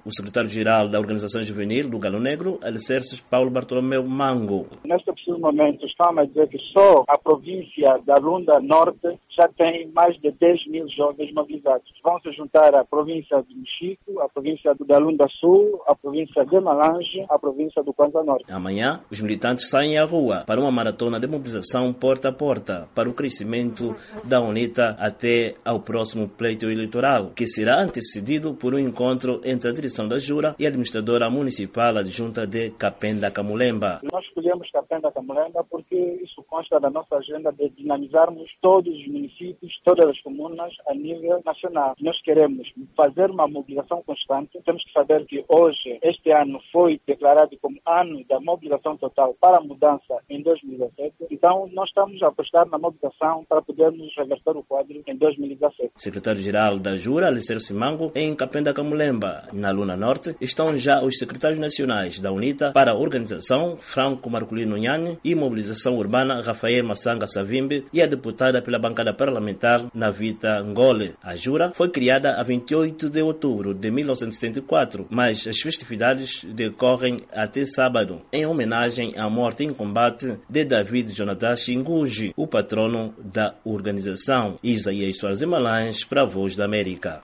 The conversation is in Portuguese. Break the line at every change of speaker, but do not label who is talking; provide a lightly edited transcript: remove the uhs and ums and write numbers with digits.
O secretário-geral da Organização Juvenil do Galo Negro, Alicerces Paulo Bartolomeu Mango.
Neste preciso momento, estamos a dizer que só a província da Lunda Norte já tem mais de 10 mil jovens mobilizados. Vão se juntar a província do Mexico, a província da Lunda Sul, a província de Malange, a província do Kwanza Norte.
Amanhã, os militantes saem à rua para uma maratona de mobilização porta a porta para o crescimento da UNITA até ao próximo pleito eleitoral, que será antecedido por um encontro entre a direção da Jura e a administradora municipal adjunta de Kapenda Kamulemba.
Nós escolhemos Kapenda Kamulemba porque isso consta da nossa agenda de dinamizarmos todos os municípios, todas as comunas a nível nacional. Nós queremos fazer uma mobilização constante. Temos que saber que hoje, este ano, foi declarado como ano da mobilização total para a mudança em 2017. Então, nós estamos a apostar na mobilização para podermos reverter o quadro em 2017.
Secretário-geral da Jura, Alicerces Mango, em Kapenda Kamulemba, na Luna Norte, estão já os secretários nacionais da UNITA para a organização, Franco Marculino Nhane, e mobilização urbana, Rafael Massanga Savimbi, e a deputada pela bancada parlamentar, Navita Ngole. A Jura foi criada a 28 de outubro de 1974, mas as festividades decorrem até sábado, em homenagem à morte em combate de David Jonadashi Ngugi, o patrono da organização. Isaías Soares de Malães, para a Voz da América.